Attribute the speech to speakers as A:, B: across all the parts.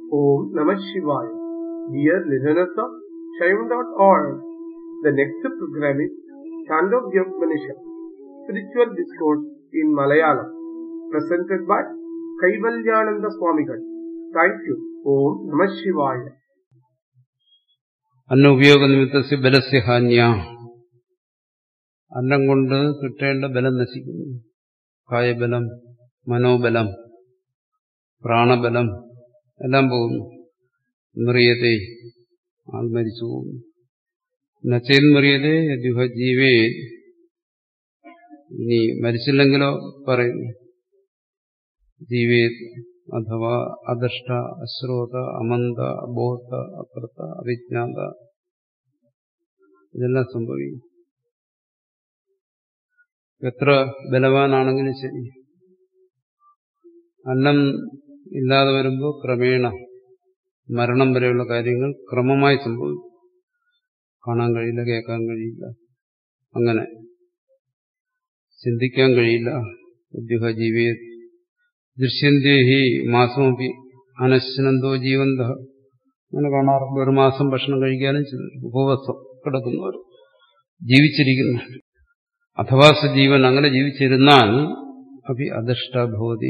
A: Om Namah Shivaya. Dear listeners of Shaivan.org, the next program is Chandogyopanishad, Spiritual Discourse in Malayalam, presented by Kaivalyananda Swamigal. Thank you. Om Namah Shivaya.
B: അന്നുപയോഗനിമിത്തസ്യ ബലസ്യ ഹാന്യ. അന്നം കൊണ്ട് കിട്ടേണ്ട ബലം നശിക്കുന്നു. കായബലം, മനോബലം, പ്രാണബലം എല്ലാം പോകുന്നു. മ്രിയതേ, ആൾ മരിച്ചു പോകുന്നു. നച്ചേന്മറിയതേ ജീവേ. ഇനി മരിച്ചില്ലെങ്കിലോ പറയുന്നു ജീവേ അഥവാ അദഷ്ട, അശ്രോത, അമന്ത, അബോധ, അപ്രത, അവിജ്ഞാത, ഇതെല്ലാം സംഭവിക്കും. എത്ര ബലവാനാണെങ്കിലും ശരി, അന്നം ഇല്ലാതെ വരുമ്പോൾ ക്രമേണ മരണം വരെയുള്ള കാര്യങ്ങൾ ക്രമമായി സംഭവിക്കും. കാണാൻ കഴിയില്ല, കേൾക്കാൻ കഴിയില്ല, അങ്ങനെ ചിന്തിക്കാൻ കഴിയില്ല. ഉദ്യുഹ ജീവിയെ ദൃശ്യന്തേഹി മാസമൊപ്പി അനശ്നന്തോ ജീവന്ത. അങ്ങനെ കാണാറുണ്ട്. ഒരു മാസം ഭക്ഷണം കഴിക്കാനും ഉപവാസം കിടക്കുന്നവർ ജീവിച്ചിരിക്കുന്നു. അഥവാ സജീവൻ അങ്ങനെ ജീവിച്ചിരുന്നാൽ അഭി അദഷ്ടഭവതി.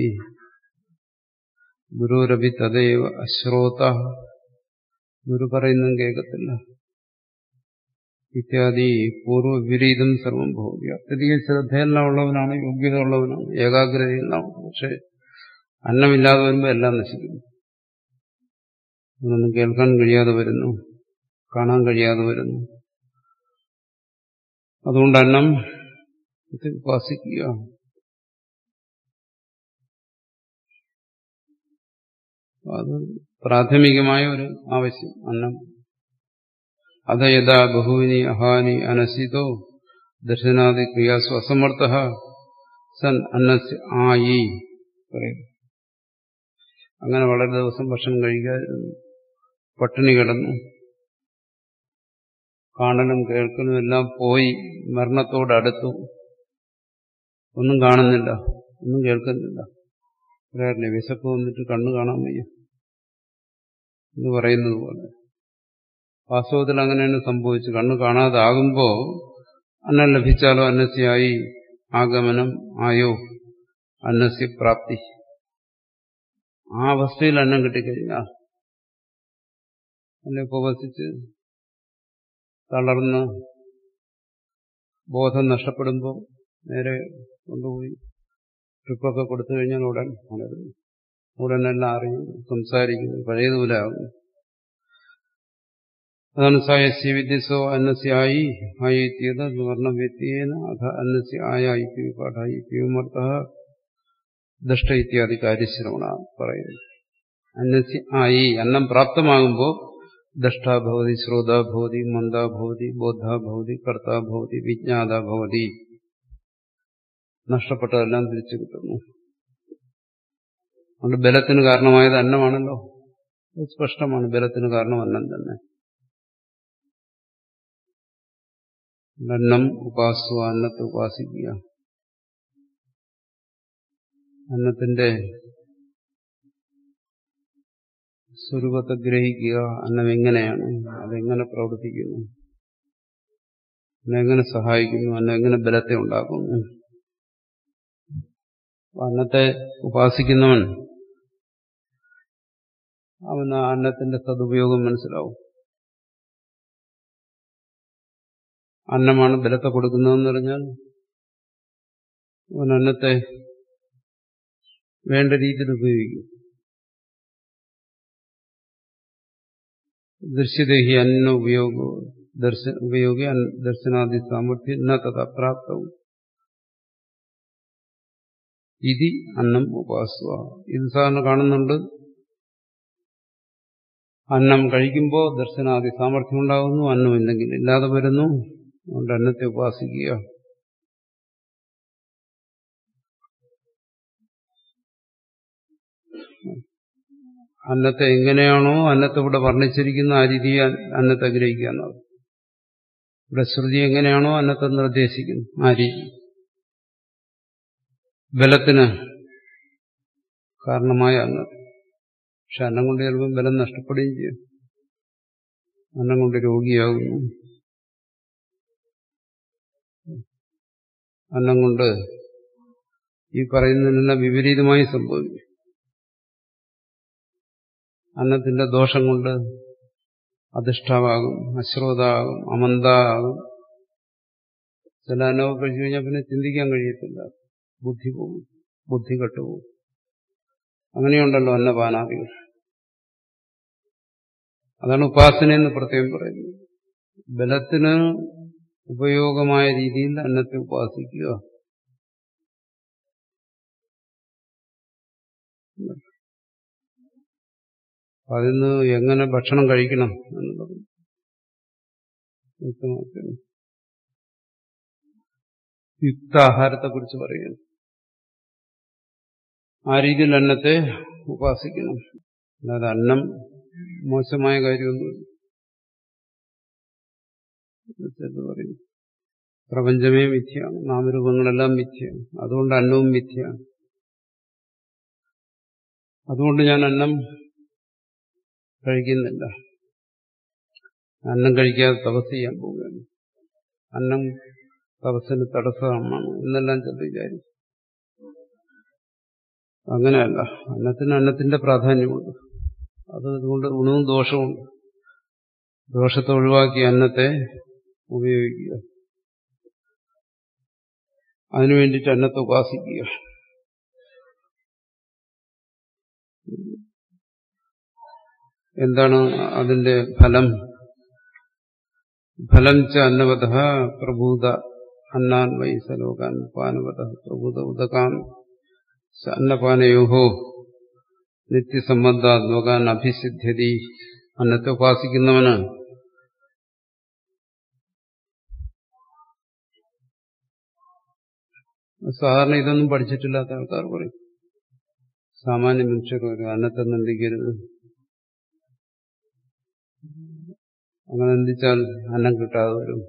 B: ഗുരുരഭി തദൈവ അശ്രോത. ഗുരു പറയുന്നതും കേൾക്കത്തില്ല. ഇത്യാദി പൂർവ്വവിപരീതം സർവം ഭവതി. അത്യധികം ശ്രദ്ധയെല്ലാം ഉള്ളവനാണ്, യോഗ്യത ഉള്ളവനാണ്, ഏകാഗ്രതയെല്ലാം. പക്ഷെ അന്നമില്ലാതെ വരുമ്പോൾ എല്ലാം നശിക്കുന്നു. ഒന്നും കേൾക്കാൻ കഴിയാതെ വരുന്നു, കാണാൻ കഴിയാതെ വരുന്നു. അതുകൊണ്ട് അന്നം ഉപാസിക്കുക. അത് പ്രാഥമികമായ ഒരു ആവശ്യം, അന്നം. അത യഥാ ബഹൂനി അഹാനി അനസിതോ ദർശനാദി ക്രിയാസു അസമർത്ഥ സൻ അന്നസ്യ ആയി പറയുന്നു. അങ്ങനെ വളരെ ദിവസം ഭക്ഷണം കഴിക്കാതിരുന്നു, പട്ടിണി കിടന്നു, കാണലും കേൾക്കലും എല്ലാം പോയി, മരണത്തോടടുത്തു, ഒന്നും കാണുന്നില്ല, ഒന്നും കേൾക്കുന്നില്ല. പറയാറില്ലേ, വിശപ്പ് വന്നിട്ട് കണ്ണു കാണാൻ വയ്യ എന്ന് പറയുന്നത് പോലെ വാസ്തവത്തിൽ അങ്ങനെയാണ് സംഭവിച്ചു. കണ്ണു കാണാതാകുമ്പോൾ അന്നം ലഭിച്ചാലോ അന്നസ്യായി ആഗമനം ആയോ അന്നസ്യ പ്രാപ്തി. ആ അവസ്ഥയിൽ അന്നം കിട്ടിക്കഴിഞ്ഞാൽ അല്ലെ ഉപവസിച്ച് തളർന്ന് ബോധം നഷ്ടപ്പെടുമ്പോൾ നേരെ കൊണ്ടുപോയി ട്രിപ്പൊക്കെ കൊടുത്തു കഴിഞ്ഞാൽ ഉടൻ ഉണരുന്നു, ഉടനെല്ലാം അറിയുന്നു, സംസാരിക്കുന്നു, പഴയതുപോലെ ആകുന്നു. അതാണ് സായസ്യ വിദ്യസോ അന്നസ്യായി ആയിത്യത് വർണ്ണവ്യത്യേന അഥ അന്നസ്യ ആയിത്യ പാഠായിത്യമർത്ഥ ദഷ്ട ഇത്യാദി കാര്യശ്രവണ പറയുന്നു. അന്നസ്യ ആയി, അന്നം പ്രാപ്തമാകുമ്പോൾ ദഷ്ടാഭവതി, ശ്രോതാഭവതി, മന്ദാഭവതി, ബോദ്ധാഭവതി, കർത്താഭവതി, വിജ്ഞാതാഭവതി. നഷ്ടപ്പെട്ടതെല്ലാം തിരിച്ചു കിട്ടുന്നു. അതുകൊണ്ട് ബലത്തിന് കാരണമായത് അന്നമാണല്ലോ. സ്പഷ്ടമാണ്, ബലത്തിന് കാരണം അന്നം തന്നെ. അന്നം ഉപാസുക, അന്നത്തെ ഉപാസിക്കുക, അന്നത്തിന്റെ സ്വരൂപത്തെ ഗ്രഹിക്കുക. അന്നം എങ്ങനെയാണ്, അതെങ്ങനെ പ്രവർത്തിക്കുന്നു, അന്നെങ്ങനെ സഹായിക്കുന്നു, അന്നം എങ്ങനെ ബലത്തെ ഉണ്ടാക്കുന്നു. അന്നത്തെ ഉപാസിക്കുന്നവൻ അവന് അന്നത്തിന്റെ സദുപയോഗം മനസ്സിലാവും. അന്നമാണ് ബലത്തെ കൊടുക്കുന്നതെന്ന് പറഞ്ഞാൽ അവൻ അന്നത്തെ വേണ്ട രീതിയിൽ ഉപയോഗിക്കും. ദൃശ്യദേഹി അന്ന ഉപയോഗി ദർശനാദി സാമർഥ്യം ന തഥാ പ്രാപ്തവും ഇതി അന്നം ഉപാസുക. ഇത് സാധാരണ കാണുന്നുണ്ട്. അന്നം കഴിക്കുമ്പോൾ ദർശനാദി സാമർഥ്യം ഉണ്ടാകുന്നു, അന്നമില്ലെങ്കിൽ ഇല്ലാതെ വരുന്നു. അതുകൊണ്ട് അന്നത്തെ ഉപാസിക്കുക. അന്നത്തെ എങ്ങനെയാണോ അന്നത്തെ ഇവിടെ വർണ്ണിച്ചിരിക്കുന്ന ആ രീതിയെ അന്നത്തെ ഗ്രഹിക്കുക എന്നാണ്. ഇവിടെ ശ്രുതി എങ്ങനെയാണോ അന്നത്തെ നിർദ്ദേശിക്കുന്നു ആ രീതി. ബലത്തിന് കാരണമായ അന്നത്തെ പക്ഷെ അന്നം കൊണ്ട് ചിലപ്പോൾ ബലം നഷ്ടപ്പെടുകയും ചെയ്യും. അന്നം കൊണ്ട് രോഗിയാകുന്നു. അന്നം കൊണ്ട് ഈ പറയുന്നതിനെല്ലാം വിപരീതമായി സംഭവിക്കും. അന്നത്തിന്റെ ദോഷം കൊണ്ട് അധിഷ്ഠാവാകും, അശ്രോതാകും, അമന്താകും. ചില അന്നമൊക്കെ കഴിച്ചു കഴിഞ്ഞാൽ പിന്നെ ചിന്തിക്കാൻ കഴിയത്തില്ല, ബുദ്ധി പോകും, ബുദ്ധി കെട്ടുപോകും. അങ്ങനെയുണ്ടല്ലോ അന്നപാനാദികൾ. അതാണ് ഉപാസനയെന്ന് പ്രത്യേകം പറയുന്നത്. ബലത്തിന് ഉപയോഗമായ രീതിയിൽ അന്നത്തെ ഉപാസിക്കുക. അതിന് എങ്ങനെ ഭക്ഷണം കഴിക്കണം എന്നുള്ളത് വ്യക്തമാക്കുന്നു. യുക്താഹാരത്തെക്കുറിച്ച് പറയുന്നു. ആ രീതിയിൽ അന്നത്തെ ഉപാസിക്കണം. അല്ലാതെ അന്നം മോശമായ കാര്യമൊന്നുമില്ല. പറയും പ്രപഞ്ചമേ മിഥ്യയാണ്, നാമരൂപങ്ങളെല്ലാം മിഥ്യയാണ്, അതുകൊണ്ട് അന്നവും മിഥ്യയാണ്. അതുകൊണ്ട് ഞാൻ അന്നം കഴിക്കുന്നില്ല, അന്നം കഴിക്കാതെ തപസ് ചെയ്യാൻ പോവുകയാണ്, അന്നം തപസ്സിന് തടസ്സമാണ് എന്നെല്ലാം ചില വിചാരിക്കും. അങ്ങനെയല്ല, അന്നത്തിന് അന്നത്തിന്റെ പ്രാധാന്യമുണ്ട്. അതുകൊണ്ട് ഗുണവും ദോഷവുമുണ്ട്. ദോഷത്തെ ഒഴിവാക്കി അന്നത്തെ ഉപയോഗിക്കുക, അതിനു വേണ്ടിയിട്ട് അന്നത്തെ ഉപാസിക്കുക. എന്താണ് അതിന്റെ ഫലം? ഫലം ച അന്നവത പ്രഭൂത അന്നാൻ വൈസലോകാൻ പാനവത പ്രഭൂത ഉദകാൻ അന്നപാനയോഹോ നിത്യസംബന്ധാത്മകാൻ അഭിസിദ്ധ്യതി. അന്നത്തെ ഉപാസിക്കുന്നവന് സാധാരണ ഇതൊന്നും പഠിച്ചിട്ടില്ലാത്ത ആൾക്കാർ പറയും, സാമാന്യ മനുഷ്യർ പറയും അന്നത്തെ നിന്ദിക്കരുത്, അങ്ങനെ നിന്ദിച്ചാൽ അന്നം കിട്ടാതെ വരും.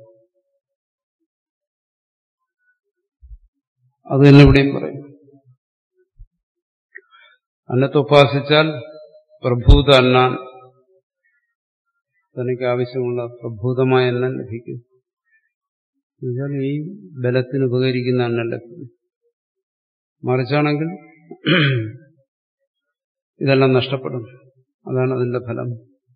B: അത് തന്നെ ഇവിടെയും പറയും. അന്നത്തെ ഉപാസിച്ചാൽ പ്രഭൂത അന്നാൻ, തനിക്ക് ആവശ്യമുള്ള പ്രഭൂതമായ അന്നം ലഭിക്കും. എന്നുവെച്ചാൽ ഈ ബലത്തിന് ഉപകരിക്കുന്ന അന്നം ലഭിക്കും. മറിച്ചാണെങ്കിൽ ഇതെല്ലാം നഷ്ടപ്പെടും. അതാണ് അതിന്റെ ഫലം.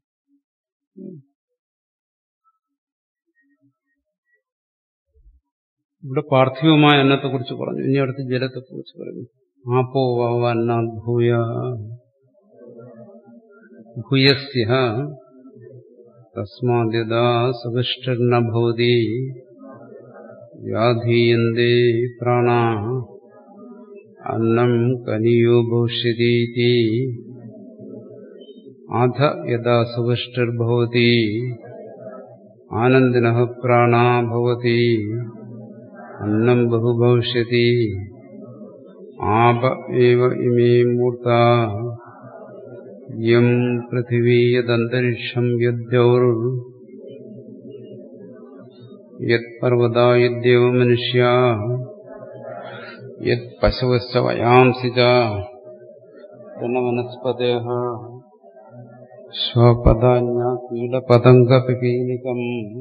B: ഇവിടെ പാർത്ഥിവമായ അന്നത്തെക്കുറിച്ച് പറഞ്ഞു. ഇനി അടുത്ത് ജലത്തെക്കുറിച്ച് പറഞ്ഞു. ആപോ വ അന്നാത് ഭൂയസ്യ തസ്മാദ്യദാ സവിഷ്ഠർന ഭവതി വ്യാധീയന്തേ പ്രാണാ അന്നം കനിയോ ഭവിഷ്യതീതി അധ യദാ സവിഷ്ഠിർഭവതി ആനന്ദിനഃ പ്രാണാ ഭവതി അന്നം ബഹുഭവിഷ്യതി ആപ ഏവ ഇമേ മൂർത്താ യം പൃഥിവീ യദന്തരിക്ഷം യദ്ദ്യൗർ യത്പർവതാ യദ്ദേവ മനുഷ്യാ യത് പശവശ്ച വയാംസി ച വനസ്പതയഃ സ്വപദാന്യ കീടപതംഗപിപീലികം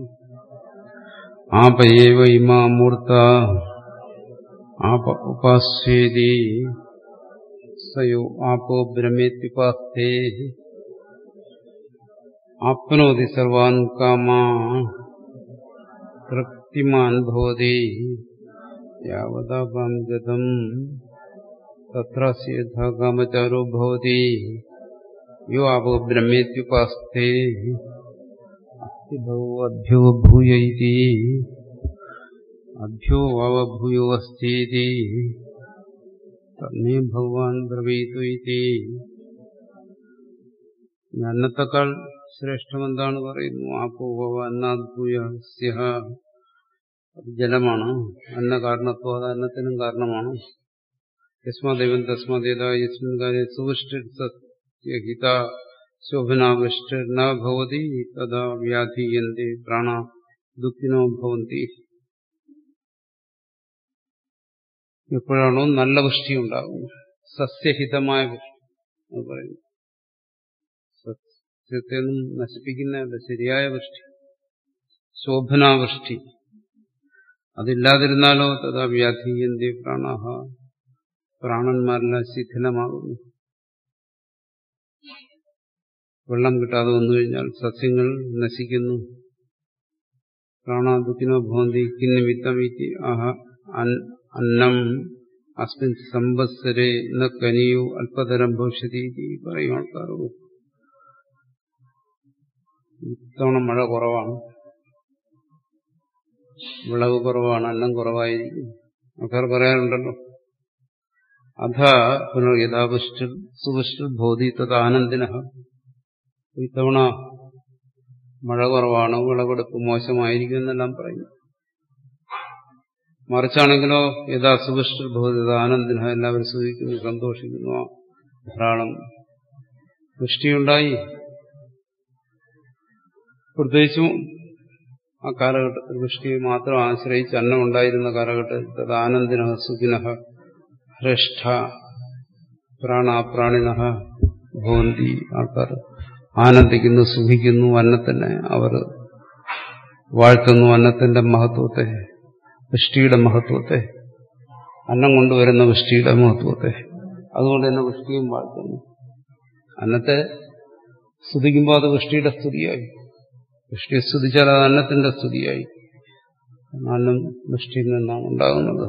B: ആപ ഏവ ഇമാ മൂർത്താ ആപ ഉപാസ്യേതി സയോ ആപോ ബ്രഹ്മേത്യുപാസ്തേ ആപ്നോതി സർവാൻ കാമാൻ തൃപ്തിമാൻ ഭവതി യാവതാപാം ഗതം തത്രസ്യ യഥാ കാമചാരോ ഭവതി യോ ആപോ ബ്രഹ്മേത്യുപാസ്തേ അസ്തി ഭവോ അഭ്യോ ഭൂയ ഇതി അഭ്യോ വാവഭൂയോ അസ്തീതി തന്മേ ഭഗവാൻ ബ്രവീതു ഇതി. അന്നത്തെക്കാൾ ശ്രേഷ്ഠമെന്താണ് പറയുന്നു? ആപോ വ അന്നാത് ഭൂയസ്യ, അത് ജലമാണ്. അന്ന കാരണത്വം, അത് അന്നത്തിനും കാരണമാണ്. യസ്മാദൈവം തസ്മാദേതാ യസ്മിൻ കാര്യേ സുവിഷ്ടിർ സത്യഹിത ശോഭനാവിഷ്ടിർ ന ഭവതി തഥാ വ്യാധീയന്തേ പ്രാണ ദുഃഖിനോ ഭവന്തി. എപ്പോഴാണോ നല്ല വൃഷ്ടി ഉണ്ടാകുന്നത്, സസ്യഹിതമായ വൃഷ്ടി എന്ന് പറയുന്നു. സസ്യത്തെ ഒന്നും നശിപ്പിക്കുന്നതല്ല ശരിയായ വൃഷ്ടി, ശോഭനാവൃഷ്ടി. അതില്ലാതിരുന്നാലോ തഥാ വ്യാധീയന്തി പ്രാണാഹ, പ്രാണന്മാരെല്ലാം ശിഥിലമാകുന്നു. വെള്ളം കിട്ടാതെ വന്നു കഴിഞ്ഞാൽ സസ്യങ്ങൾ നശിക്കുന്നു. പ്രാണാദുഃഖിനോ ഭവന്തി കിന്നിമിത്തം ഇതി ആഹ അന്നം അസ്മിൻ സംവത്സരേ ന കനിയോ അല്പതരം ഭവിഷ്യതി പറയും ആൾക്കാർ. ഇത്തവണ മഴ കുറവാണ്, വിളവ് കുറവാണ്, അന്നം കുറവായിരിക്കും. ആൾക്കാർ പറയാറുണ്ടല്ലോ. അഥ പുനർ യഥാപുഷ്ടി സുപുഷ്ടി ഭോതി തത് ആനന്ദിന. ഇത്തവണ മഴ കുറവാണ്, വിളവെടുപ്പ് മോശമായിരിക്കും എന്നെല്ലാം പറയും. മറിച്ചാണെങ്കിലോ യഥാ സുപുഷ്ടി ഭോതി തത് ആനന്ദിന, എല്ലാവരും സുഖിക്കുന്നു, സന്തോഷിക്കുന്നു, ധാരാളം വൃഷ്ടിയുണ്ടായി. പ്രത്യേകിച്ചും ആ കാലഘട്ടത്തിൽ വൃഷ്ടിയെ മാത്രം ആശ്രയിച്ച് അന്നം ഉണ്ടായിരുന്ന കാലഘട്ടത്തിൽ തത് ആനന്ദിന സുഖിന ഹ്രഷ്ട പ്രാണാപ്രാണിന ഭവന്തി. ആൾക്കാർ ആനന്ദിക്കുന്നു, സുഖിക്കുന്നു, അന്നത്തിനെ അവർ വാഴ്ത്തുന്നു, അന്നത്തിന്റെ മഹത്വത്തെ, വൃഷ്ടിയുടെ മഹത്വത്തെ, അന്നം കൊണ്ടുവരുന്ന വൃഷ്ടിയുടെ മഹത്വത്തെ. അതുകൊണ്ട് തന്നെ വൃഷ്ടിയും വാഴ്ത്തുന്നു. അന്നത്തെ സ്തുതിക്കുമ്പോൾ അത് വൃഷ്ടിയുടെ സ്തുതിയായി, വൃഷ്ടിയെ സ്തുതിച്ചാൽ അത് അന്നത്തിന്റെ സ്തുതിയായി. അന്നം വൃഷ്ടിയിൽ നിന്നാണ് ഉണ്ടാകുന്നത്.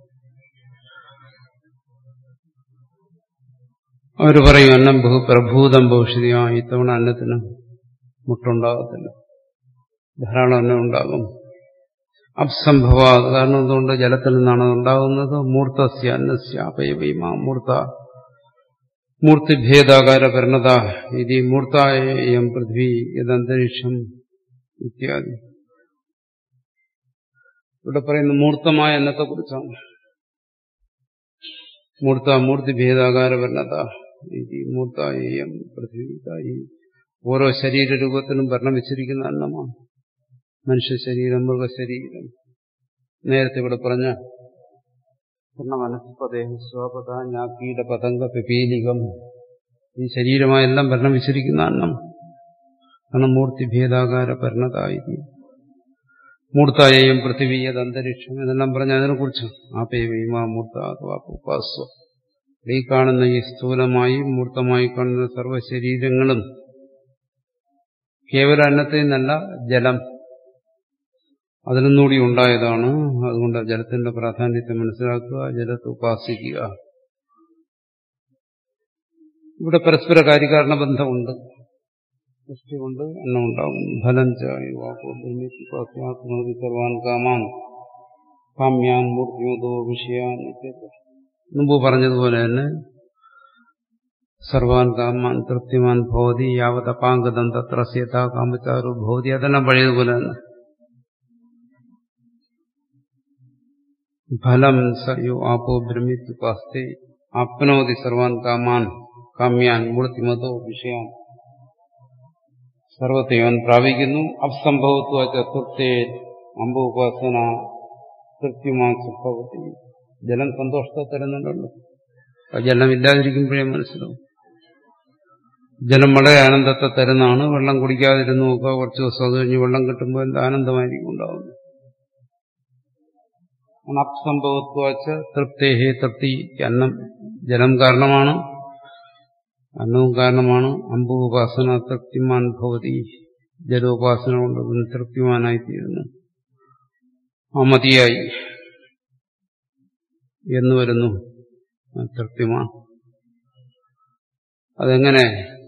B: അവർ പറയും അന്നം ബഹുപ്രഭൂതം ഭവിഷ്യതി. ഇത്തവണ അന്നത്തിന് മുട്ടുണ്ടാകത്തില്ല, ധാരാളം അന്നം ഉണ്ടാകും. അപ്സംഭവ, കാരണം എന്തുകൊണ്ട്? ജലത്തിൽ നിന്നാണ് ഉണ്ടാകുന്നത്. മൂർത്തസ്യ അന്നസ്യ അപയവൈമാ മൂർത്ത മൂർത്തിഭേദാകാര പരിണത ഇതി മൂർത്തായം പൃഥ്വി യദന്തരീക്ഷം ഇത്യാദി. ഇവിടെ പറയുന്ന മൂർത്തമായ അന്നത്തെക്കുറിച്ചാണ്. മൂർത്തിഭേദാകാര പരിണത ഇതി മൂർത്തായം പൃഥ്വി. ഓരോ ശരീരരൂപത്തിനും വർണ്ണം വെച്ചിരിക്കുന്ന അന്നമാണ്. മനുഷ്യ ശരീരം, മൃഗശരീരം, നേരത്തെ ഇവിടെ പറഞ്ഞ മനസ്പദേഹ സ്വപദ ഞാക്കീട പതംഗ പിപീലികം, ഈ ശരീരമായെല്ലാം വർണ്ണം വെച്ചിരിക്കുന്ന അന്നം കാരണം മൂർത്തിഭേദാകാര പരിണതായി. മൂർത്തായം പൃഥിവീയത് അന്തരീക്ഷം എന്നെല്ലാം പറഞ്ഞ അതിനെക്കുറിച്ച് ആപേവീമാ മൂർത്ത അഥവാ ഉപാസ്വ. ഈ കാണുന്ന ഈ സ്ഥൂലമായി മൂർത്തമായി കാണുന്ന സർവ്വശരീരങ്ങളും കേവല അന്നത്തിൽ നിന്നല്ല, ജലം അതിൽ നിന്നുകൂടി ഉണ്ടായതാണ്. അതുകൊണ്ട് ജലത്തിന്റെ പ്രാധാന്യത്തെ മനസ്സിലാക്കുക, ജലത്തെ ഉപാസിക്കുക. ഇവിടെ പരസ്പര കാര്യകാരണ ബന്ധമുണ്ട്. സൃഷ്ടി കൊണ്ട് അന്നം ഉണ്ടാകും. ഫലം ചാത്മതി സർവാൻ കാമാൻ കാമ്യാൻ മൂർത്തിമതോ വിഷയാൻ. മുമ്പ് പറഞ്ഞതുപോലെ തന്നെ സർവാൻ കാമാൻ തൃപ്തിമാൻ ഭവതി യാവത് അപാംഗതം തത്ര സേത കാമചാരു ഭവതി. അതെല്ലാം പഴയതുപോലെ തന്നെ. ഫലം സയോ ആപോ ബ്രഹ്മിത്യുപാസ്തേ ആപ്നോതി സർവാൻ കാമാൻ കാമ്യാൻ മൂർത്തിമതോ വിഷയാൻ. സർവത്തെയും പ്രാപിക്കുന്നു. അപ്സംഭവത്വ ചതുർത്ഥേ അമ്പ ഉപാസന തൃപ്തിമാൻ സംഭവത്തി. ജലം സന്തോഷത്തെ തരുന്നുണ്ടല്ലോ. ജലം ഇല്ലാതിരിക്കുമ്പോഴേ മനസ്സിലാവും. ജലം വളരെ ആനന്ദത്തെ തരുന്നതാണ്. വെള്ളം കുടിക്കാതിരുന്നു നോക്കുക, കുറച്ച് ദിവസം അത് കഴിഞ്ഞ് വെള്ളം കിട്ടുമ്പോൾ എന്ത് ആനന്ദമായിരിക്കും ഉണ്ടാവുന്നത്. അപ്സംഭവത്വച്ച തൃപ്തേഹേ, തൃപ്തി അന്നം ജലം കാരണമാണ്, അന്നവും കാരണമാണ്. അമ്പുപാസന തൃപ്തിമാൻ ഭവതി, ജലോപാസന കൊണ്ട് തൃപ്തിമാനായിത്തീരുന്നു, മതിയായി എന്ന് വരുന്നു തൃപ്തിമാൻ. അതെങ്ങനെ?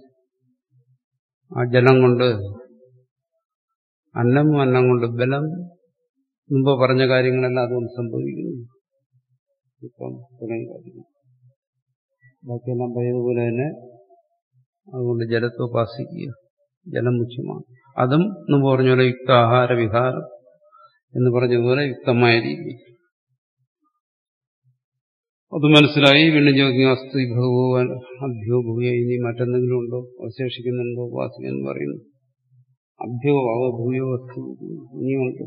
B: ആ ജലം കൊണ്ട് അന്നം, അന്നം കൊണ്ട് ബലം, മുമ്പ് പറഞ്ഞ കാര്യങ്ങളെല്ലാം അതുകൊണ്ട് സംഭവിക്കുന്നു. ഇപ്പം തുടങ്ങിയ കാര്യങ്ങൾ ബാക്കിയെല്ലാം പറയുന്നതുപോലെ തന്നെ. അതുകൊണ്ട് ജലത്തെ ഉപാസിക്കുക, ജലം മുഖ്യമാണ്. അതും മുമ്പ് പറഞ്ഞ പോലെ യുക്താഹാര വിഹാരം എന്ന് പറഞ്ഞതുപോലെ യുക്തമായ രീതി. അത് മനസ്സിലായി. വീണ്ടും ചോദിക്കും അസ്തു ഭഗവാൻ അഭ്യോ ഭൂയ, ഇനി മറ്റെന്തെങ്കിലും ഉണ്ടോ, അവശേഷിക്കുന്നുണ്ടോ ഉപാസിക്കാൻ പറയുന്നു. അഭ്യോ അവഭൂയോ അസ്തു, ഇനിയുണ്ട്.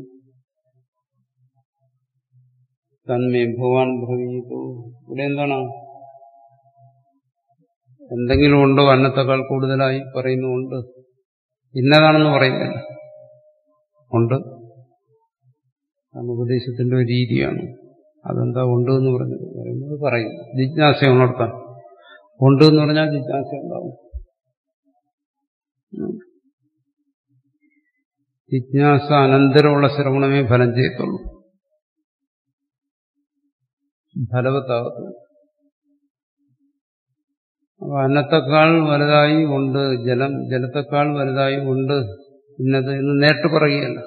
B: തന്മേ ഭഗവാൻ ഭവീതോ. ഇവിടെ എന്താണ്? എന്തെങ്കിലും ഉണ്ടോ അന്നത്തേക്കാൾ കൂടുതലായി പറയുന്നുണ്ട്, ഇന്നതാണെന്ന് പറയുന്നില്ല. ഉണ്ട്, അത് ഉപദേശത്തിന്റെ ഒരു രീതിയാണ്. അതെന്താ ഉണ്ട് എന്ന് പറയുന്നത് പറയും. ജിജ്ഞാസ ഉണർത്താൻ ഉണ്ട് എന്ന് പറഞ്ഞാൽ ജിജ്ഞാസ ഉണ്ടാവും. ജിജ്ഞാസ അനന്തരമുള്ള ശ്രവണമേ ഫലം ചെയ്യത്തുള്ളൂ, ഫലവത്താകത്തുള്ളൂ. അപ്പൊ അന്നത്തെക്കാൾ വലുതായി ഉണ്ട് ജലം, ജലത്തെക്കാൾ വലുതായി ഉണ്ട് ഇന്നത് എന്ന് നേരിട്ട് പറയുകയല്ല.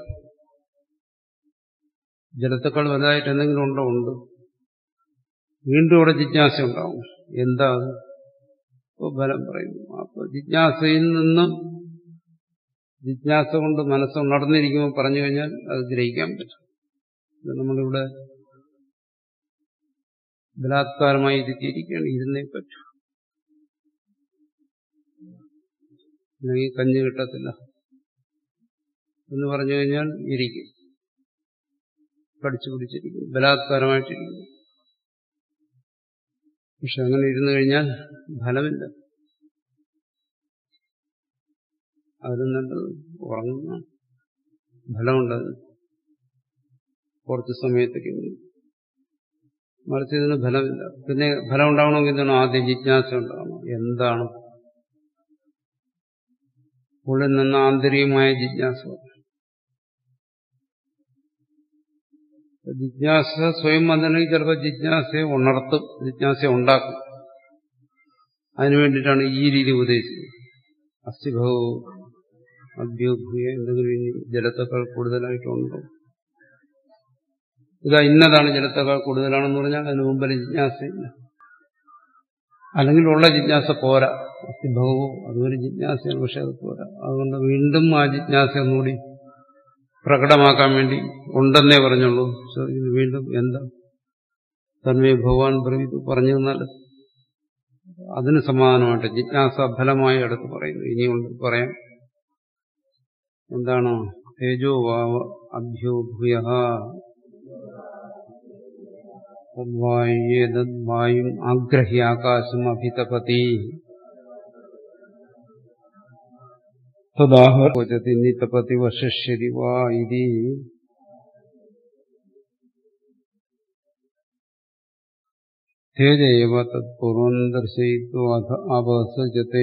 B: ജലത്തെക്കാൾ വലുതായിട്ട് എന്തെങ്കിലും ഉണ്ടോ? ഉണ്ട്. വീണ്ടും ഇവിടെ ജിജ്ഞാസ ഉണ്ടാവും. എന്താ അത്? ഫലം പറയുന്നു. അപ്പൊ ജിജ്ഞാസയിൽ നിന്നും ജിജ്ഞാസ കൊണ്ട് മനസ്സ് ഉണർന്നിരിക്കുമ്പോൾ പറഞ്ഞു കഴിഞ്ഞാൽ അത് ഗ്രഹിക്കാൻ പറ്റും. ഇത് നമ്മളിവിടെ ബലാത്കാരമായി ഇരുത്തിയിരിക്കുകയാണ്, ഇരുന്നേ പറ്റൂ, അല്ലെങ്കിൽ കഞ്ഞി കിട്ടത്തില്ല എന്ന് പറഞ്ഞു കഴിഞ്ഞാൽ ഇരിക്കും, കടിച്ചു പിടിച്ചിരിക്കും, ബലാത്കാരമായിട്ടിരിക്കും. പക്ഷെ അങ്ങനെ ഇരുന്നു കഴിഞ്ഞാൽ ഫലമില്ല. അതിന് നല്ലത് ഉറങ്ങുന്ന ഫലമുണ്ടത് കുറച്ച് സമയത്തേക്ക്. മറിച്ച് ഇതിന് ഫലമില്ല. പിന്നെ ഫലം ഉണ്ടാവണമെങ്കിൽ എന്താണ്? ആദ്യം ജിജ്ഞാസ ഉണ്ടാവണം. എന്താണ്? ഉള്ളിൽ നിന്ന് ആന്തരികമായ ജിജ്ഞാസ. ജിജ്ഞാസ സ്വയം വന്നില്ലെങ്കിൽ ചിലപ്പോൾ ജിജ്ഞാസയെ ഉണർത്തും, ജിജ്ഞാസയെ ഉണ്ടാക്കും. അതിനുവേണ്ടിയിട്ടാണ് ഈ രീതി ഉപദേശിക്കുന്നത്. അസ്ഥിഭവ അഭ്യൂഭൂയ, എന്തെങ്കിലും ജലത്തേക്കാൾ കൂടുതലായിട്ടുണ്ടോ? ഇതാ ഇന്നതാണ് ജലത്തേക്കാൾ കൂടുതലാണെന്ന് പറഞ്ഞാൽ അതിന് മുമ്പിൽ ജിജ്ഞാസയില്ല. അല്ലെങ്കിൽ ഉള്ള ജിജ്ഞാസ പോരാ. അസ്ഥിഭവവും അതുപോലെ ജിജ്ഞാസയാണ്, പക്ഷെ അത് പോരാ. അതുകൊണ്ട് വീണ്ടും ആ ജിജ്ഞാസ ഒന്നുകൂടി പ്രകടമാക്കാൻ വേണ്ടി ഉണ്ടെന്നേ പറഞ്ഞുള്ളൂ. വീണ്ടും എന്താ തന്മേ ഭഗവാൻ പറഞ്ഞു തന്നാൽ അതിന് സമാധാനമായിട്ട് ജിജ്ഞാസ ഫലമായി അടുത്ത് പറയുന്നു. ഇനിയുണ്ട് പറയാം. എന്താണ്? തേജോ വാവ അഭ്യോ ഭൂയ വായും ആഗ്രഹ്യ ആകാശം അഭിതപതി തദാഹോചതി നിതപതി വശിഷ്യതി വാ ഇതി തേജൈവ തത്പൂർവം ദർശയിത്വാ അപസജതേ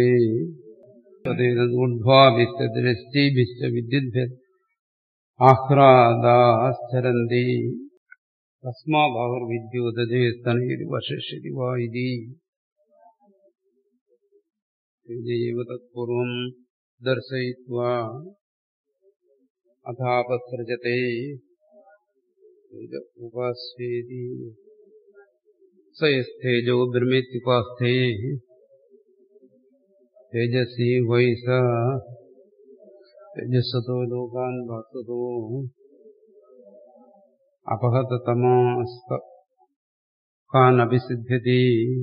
B: ഊർധ്വാഭിശ്ച വിദ്യുദ്ഭിർ ആഹ്ലാദാശ്ചരന്തി തസ്മാഭാവർവിദ്യോതജേ സ്തനൈർ വശിഷ്യതി വാ ഇതി തേജൈവ തത്പൂർവം ദർശയിത്വാ അഥാപസൃജതേ ഉപാസ്യേതി സയസ്തേജോ ബ്രഹ്മേത്യുപാസ്ഥേ തേജസി വൈസ തേജസ്സതോ ലോകാൻ ഭാസതോ അപഹതതമാസ്കാൻ അഭിസിദ്ധ്യതി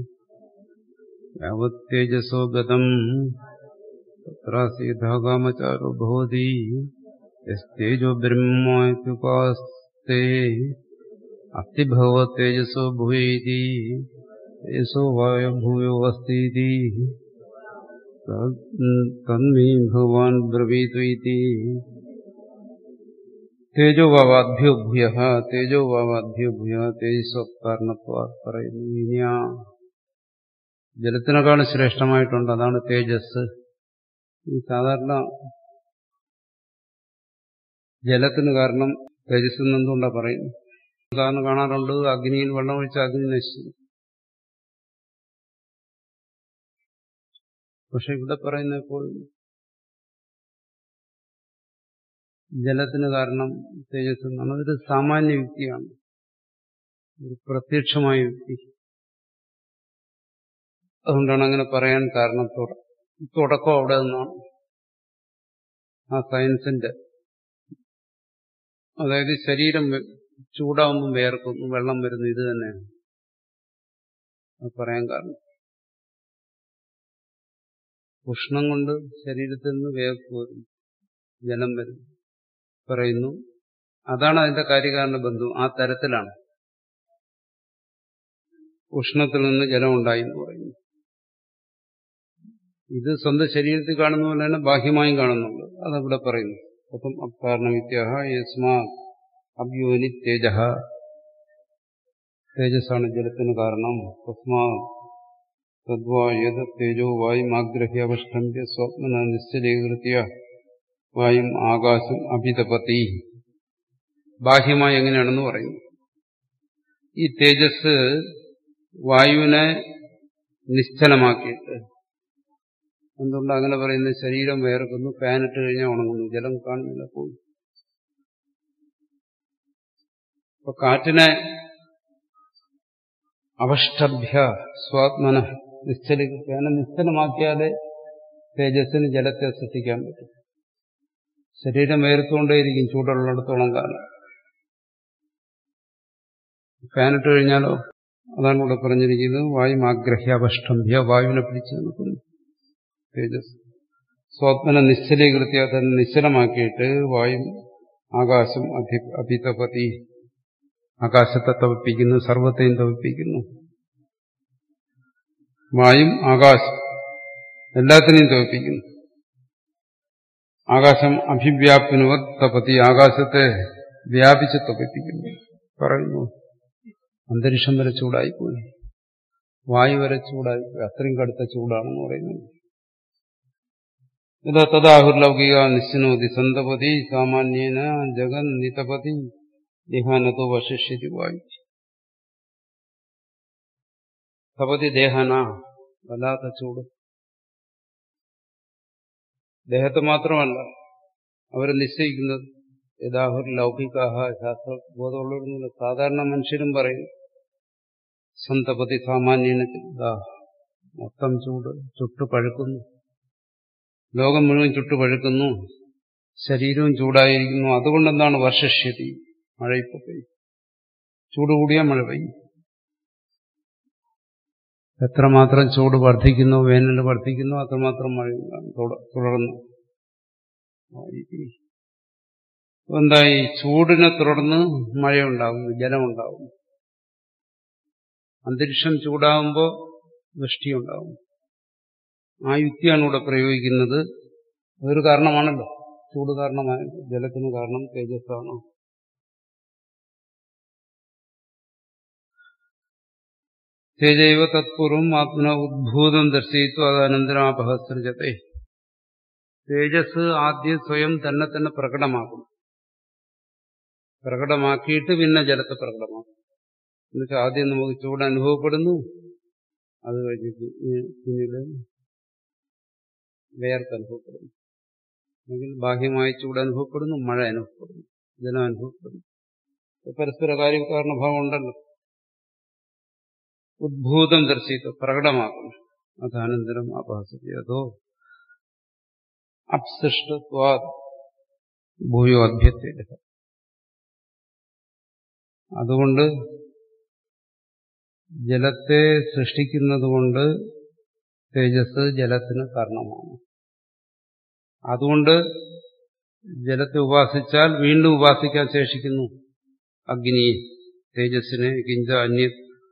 B: യാവത് തേജസോ ഗതം തത്രാസി യഥാകാമചാരോ ഭവതി യസ്തേജോ ബ്രഹ്മേത്യുപാസ്തേ അസ്ഥിഭവ തേജസോ ഭൂയേതി തേജസോ വായോ ഭൂയോ അസ്തീതി തന്മേ ഭഗവാൻ ബ്രവീത്വീതി തേജോവാവാഭ്യോ ഭൂയ തേജോവാവാഭ്യോ ഭൂയ തേജസ്വകാരണത്വ പറയുന്നു. ഇനി ആ ജലത്തിനേക്കാളും ശ്രേഷ്ഠമായിട്ടുണ്ട്, അതാണ് തേജസ്. ഈ സാധാരണ ജലത്തിന് കാരണം തേജസ് എന്തുകൊണ്ടാണ് പറയുന്നത്? സാധാരണ കാണാറുണ്ട്, അഗ്നിയിൽ വെള്ളം ഒഴിച്ച അഗ്നി നശിച്ചു. പക്ഷെ ഇവിടെ പറയുന്ന ഇപ്പോൾ ജലത്തിന് കാരണം തേജസ് എന്നാണ്. അതൊരു സാമാന്യ യുക്തിയാണ്, ഒരു പ്രത്യക്ഷമായ യുക്തി. അതുകൊണ്ടാണ് അങ്ങനെ പറയാൻ കാരണം. തുടക്കം അവിടെ നിന്നാണ്. ആ സയൻസിന്റെ, അതായത് ശരീരം ചൂടാവുമ്പം വേർക്കുന്നു, വെള്ളം വരുന്നു, ഇത് തന്നെയാണ് അത് പറയാൻ കാരണം. ഉഷ്ണം കൊണ്ട് ശരീരത്തിൽ നിന്ന് വേർപ്പ് വരും, ജലം വരും പറയുന്നു. അതാണ് അതിന്റെ കാര്യകാരണ ബന്ധം. ആ തരത്തിലാണ് ഉഷ്ണത്തിൽ നിന്ന് ജലം ഉണ്ടായി എന്ന് പറയുന്നു. ഇത് സ്വന്തം ശരീരത്തിൽ കാണുന്ന പോലെ തന്നെ ബാഹ്യമായും കാണുന്നുണ്ട്. അതവിടെ പറയുന്നു. അപ്പം അകാരണവിദ്യ യസ്മാ അഭ്യോനി തേജ, തേജസ്സാണ് ജലത്തിന് കാരണം. തസ്മാ തദ്വാ യത് തേജോ വായും ആഗ്രഹ്യ അവഷ്ടംബ്യ സ്വപ്ന നിശ്ചലീകൃത്യ വായും ആകാശം അഭിതപതി. ബാഹ്യമായി എങ്ങനെയാണെന്ന് പറയുന്നു. ഈ തേജസ് വായുവിനെ നിശ്ചലമാക്കിയിട്ട്, എന്തുകൊണ്ട് അങ്ങനെ പറയുന്നത്? ശരീരം വേർക്കുന്നു, ഫാനിട്ട് കഴിഞ്ഞാൽ ഉണങ്ങുന്നു, ജലം കാണുന്നില്ല, പോയി. അപ്പൊ കാറ്റിനെ അവഷ്ടഭ്യ സ്വാത്മന നിശ്ചലിക്കുക, നിശ്ചലമാക്കിയാലേ തേജസ്സിന് ജലത്തെ സൃഷ്ടിക്കാൻ പറ്റും. ശരീരം വേർത്തുകൊണ്ടേയിരിക്കും ചൂടുള്ളിടത്തോളം കാലം. ഫാനിട്ട് കഴിഞ്ഞാലോ? അതാണ് ഇവിടെ പറഞ്ഞിരിക്കുന്നത്. വായും ആഗ്രഹ്യ അവഷ്ടംഭ്യ, വായുവിനെ പിടിച്ച് നിൽക്കുന്നു തേജസ്. സ്വാത്മന നിശ്ചലീകൃത്യ, തന്നെ നിശ്ചലമാക്കിയിട്ട് വായും ആകാശം അഭിതപതി, ആകാശത്തെ തപിപ്പിക്കുന്നു, സർവത്തെയും തപിപ്പിക്കുന്നു. വായും ആകാശം എല്ലാത്തിനെയും തപിപ്പിക്കുന്നു. ആകാശം അഭിവ്യാപ്നുവത് തപതി, ആകാശത്തെ വ്യാപിച്ച് തപിപ്പിക്കുന്നു. പറയുന്നു അന്തരീക്ഷം വരെ ചൂടായിപ്പോയി, വായു വരെ ചൂടായിപ്പോയി, അത്രയും കടുത്ത ചൂടാണെന്ന് പറയുന്നത്. യഥാ തദാഹുർലൗകിക നിശ്ചനോതി സന്തപതി സാമാന്യേന ജഗൻ നിതപതി ദേഹാനതോ വശിഷ്യതി വായു. തപതി ദേഹന, വല്ലാത്ത ചൂട്. ദേഹത്തെ മാത്രമല്ല അവർ നിശ്ചയിക്കുന്നത്. യഥാഹുർ ലൗകികാഹ, ശാസ്ത്രബോധമുള്ളവരൊന്നുമില്ല, സാധാരണ മനുഷ്യരും പറയും സന്തപതി സാമാന്യന, മൊത്തം ചൂട്, ചുട്ടു പഴുക്കുന്നു, ലോകം മുഴുവൻ ചുട്ടു പഴുക്കുന്നു, ശരീരവും ചൂടായിരിക്കുന്നു. അതുകൊണ്ടെന്താണ് വർഷഷ്യതി, മഴ ഇപ്പൊ പെയ്യും. ചൂട് കൂടിയാൽ മഴ പെയ്യും. എത്രമാത്രം ചൂട് വർദ്ധിക്കുന്നു, വേനൽ വർദ്ധിക്കുന്നു, അത്രമാത്രം മഴ തുടർന്നു. എന്തായി? ചൂടിനെ തുടർന്ന് മഴയുണ്ടാകുന്നു, ജലമുണ്ടാകുന്നു. അന്തരീക്ഷം ചൂടാകുമ്പോൾ വൃഷ്ടിയുണ്ടാകും. ആ യുക്തിയാണ് ഇവിടെ പ്രയോഗിക്കുന്നത്. അതൊരു കാരണമാണല്ലോ, ചൂട് കാരണമായ ജലത്തിന് കാരണം തേജസ്സാണ്. തേജൈവ തത്പൂർവം ആത്മന ഉദ്ഭൂതം ദർശയിത്തു അനന്തരം അപഹസൃജത്തെ. തേജസ് ആദ്യം സ്വയം തന്നെ തന്നെ പ്രകടമാക്കിയിട്ട് പിന്നെ ജലത്തെ പ്രകടമാക്കും. എന്നുവെച്ചാൽ ആദ്യം നമുക്ക് ചൂട് അനുഭവപ്പെടുന്നു, അത് കഴിഞ്ഞിട്ട് പിന്നീട് വേർത്ത് അനുഭവപ്പെടുന്നു, അല്ലെങ്കിൽ ബാഹ്യമായി ചൂട് അനുഭവപ്പെടുന്നു, മഴ അനുഭവപ്പെടുന്നു, ജലം അനുഭവപ്പെടുന്നു. പരസ്പര കാര്യകാരണഭാവം ഉണ്ടല്ലോ. ഉദ്ഭൂതം ദർശിത്ത് പ്രകടമാക്കുന്നു. അതാനന്തരം അപഹസിച്ചതോ അപ്സൃഷ്ടത്വാ ഭൂയോ അഭ്യത്തെ. അതുകൊണ്ട് ജലത്തെ സൃഷ്ടിക്കുന്നതുകൊണ്ട് തേജസ് ജലത്തിന് കാരണമാണ്. അതുകൊണ്ട് ജലത്തെ ഉപാസിച്ചാൽ വീണ്ടും ഉപാസിക്കാൻ ശേഷിക്കുന്നു അഗ്നിയെ, തേജസ്സിനെ. കിഞ്ച അന്യ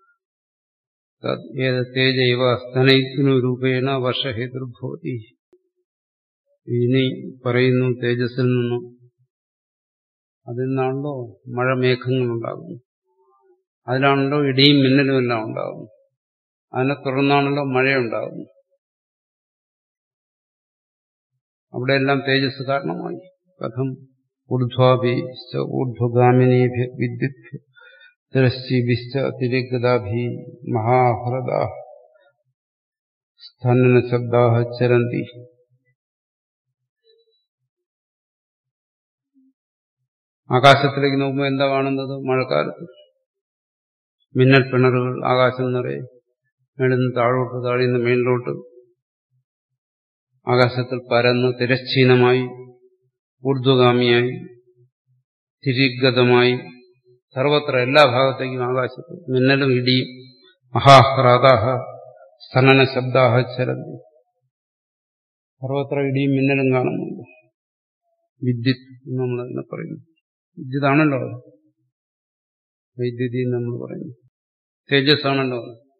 B: തേജൈവ സ്തനൈക്നു രൂപേണ വർഷഹേതുർഭവതി. ഇനി പറയുന്നു തേജസ്സിൽ നിന്നും, അതിൽ നിന്നാണല്ലോ മഴമേഘങ്ങളുണ്ടാകുന്നു, അതിലാണല്ലോ ഇടിയും മിന്നലും എല്ലാം ഉണ്ടാകുന്നു, അതിനെ തുടർന്നാണല്ലോ മഴയുണ്ടാകുന്നു. അവിടെയെല്ലാം തേജസ് കാരണമായി. കഥം ഊർധ്വാഭിശ്ച ഊർധ്വഗാമിനീഭ്യ വിദ്യുത് തിരശ്ചീഭിശ്ച അതിരിഗതാഭി മഹാഹ്രദാ സ്ഥനന ശബ്ദാഃ ചരന്തി. ആകാശത്തിലേക്ക് നോക്കുമ്പോൾ എന്താ കാണുന്നത്? മഴക്കാലത്ത് മിന്നൽ പിണറുകൾ, ആകാശം നിറയെ, മേളിൽ നിന്ന് താഴോട്ട്, താഴെ നിന്ന് മേളിലോട്ട്, ആകാശത്തിൽ പരന്ന് തിരശ്ചീനമായി, ഊർധ്വഗാമിയായി, തിരിഗതമായി, സർവത്ര എല്ലാ ഭാഗത്തേക്കും ആകാശത്ത് മിന്നലും ഇടിയും. മഹാഹ്രാദാഃ സ്ഥനന ശബ്ദാഃ ചരന്തി. സർവത്ര ഇടിയും മിന്നലും കാണുന്നുണ്ട്. വിദ്യുത് നമ്മൾ തന്നെ പറയുന്നു. വിദ്യുതാണല്ലോ വൈദ്യുതി നമ്മൾ പറയുന്നു. തേജസ്സാണല്ലോ.